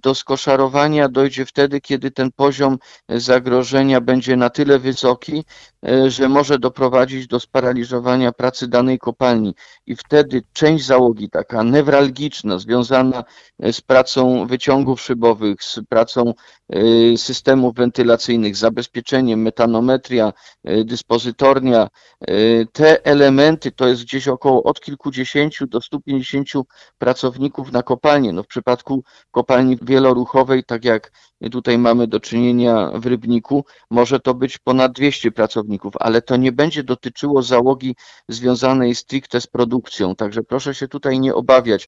do skoszarowania dojdzie wtedy, kiedy ten poziom zagrożenia będzie na tyle wysoki, że może doprowadzić do sparaliżowania pracy danej kopalni. I wtedy część załogi, taka newralgiczna, związana z pracą wyciągów szybowych, z pracą systemów wentylacyjnych, zabezpieczeniem, metanometria, dyspozytornia, te elementy to jest gdzieś około od kilkudziesięciu do 150 pracowników na kopalnię. No w przypadku kopalni wieloruchowej, tak jak tutaj mamy do czynienia w Rybniku, może to być ponad 200 pracowników, ale to nie będzie dotyczyło załogi związanej stricte z produkcją. Także proszę się tutaj nie obawiać.